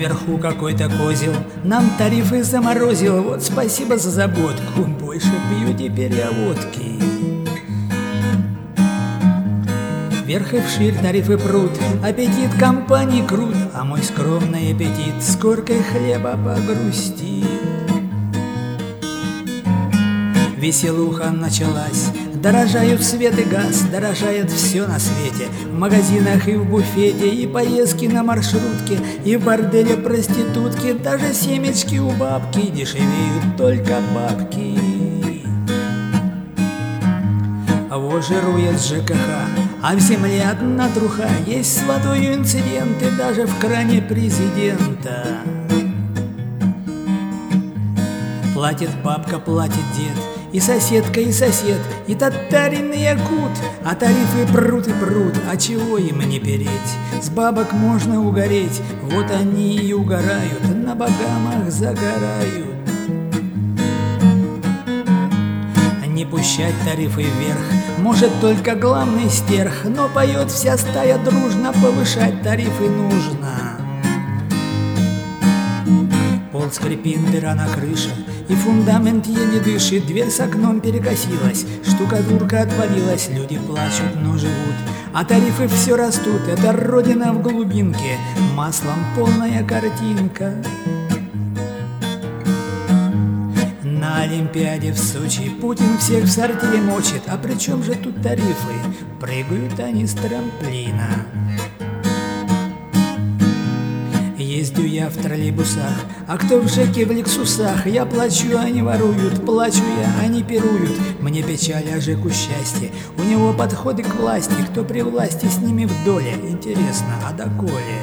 наверху какой-то козел нам тарифы заморозил. Вот спасибо за заботку, больше пью теперь я водки. Вверх и вширь тарифы прут, аппетит компании крут, а мой скромный аппетит с коркой хлеба погрустит. Веселуха началась, дорожают свет и газ, дорожает все на свете, в магазинах и в буфете, и поездки на маршрутке, и в борделе проститутки, даже семечки у бабки, дешевеют только бабки. Вот жирует ЖКХ, а в земле одна труха, есть с водою инциденты даже в кране президента. Платит бабка, платит дед, и соседка, и сосед, и татарин, и якут, а тарифы прут и прут, а чего им не переть? С бабок можно угореть, вот они и угорают, на богамах загорают. Не пущать тарифы вверх может только главный стерх, но поет вся стая дружно, повышать тарифы нужно. Пол скрипит, дыра на крыше, и фундамент еле дышит, дверь с окном перекосилась, штукатурка отвалилась, люди плачут, но живут, а тарифы все растут, это родина в глубинке, маслом полная картинка. На Олимпиаде в Сочи Путин всех в сортире мочит, а при чем же тут тарифы? Прыгают они с трамплина. Ездю я в троллейбусах, а кто в ЖЭКе в лексусах? Я плачу, они воруют, плачу я, они пируют. Мне печаль, а ЖЭКу счастье, у него подходы к власти, кто при власти с ними в доле. Интересно, а доколе?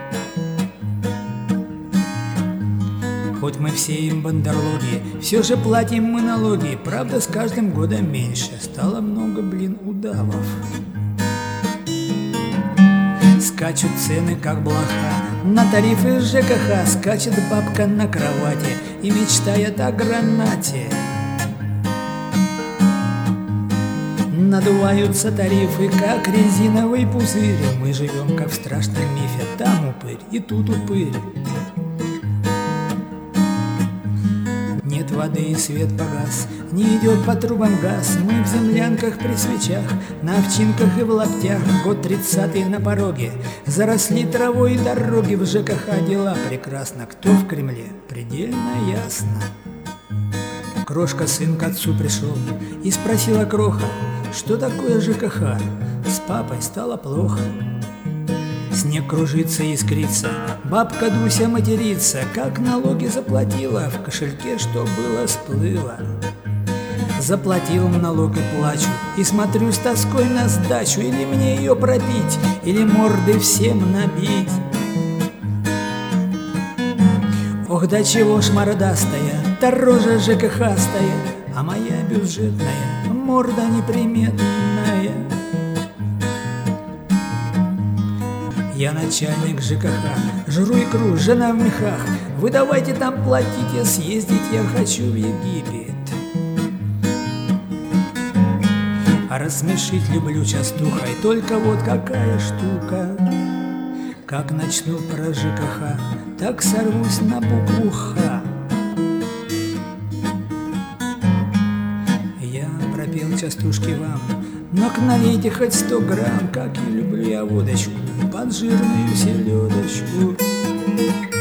Хоть мы все им бандерлоги, все же платим мы налоги, правда с каждым годом меньше, стало много, удавов. Скачут цены, как блоха, на тарифы ЖКХ, скачет бабка на кровати и мечтает о гранате. Надуваются тарифы, как резиновый пузырь, мы живем, как в страшном мифе, там упырь и тут упырь. Нет воды и свет погас, не идет по трубам газ, мы в землянках при свечах, на овчинках и в лаптях, год 30-й на пороге, заросли травой дороги, в ЖКХ дела прекрасно, кто в Кремле, предельно ясно. Крошка сын к отцу пришел и спросила кроха, что такое ЖКХ, с папой стало плохо. Снег кружится и искрится, бабка Дуся матерится, как налоги заплатила, в кошельке что было сплыло. Заплатил налог и плачу, и смотрю с тоской на сдачу, или мне ее пропить, или морды всем набить. Ох, да чего ж мордастая, та рожа ЖКХ-стая, а моя бюджетная морда неприметная. Я начальник ЖКХ, жру икру, жена в мехах, вы давайте там платите, съездить я хочу в Египет. А рассмешить люблю частухой, только вот какая штука. Как начну про ЖКХ, так сорвусь на букву Х. Я пропел частушки вам, но налейте хоть 100 грамм, как и люблю я водочку, под жирную селедочку.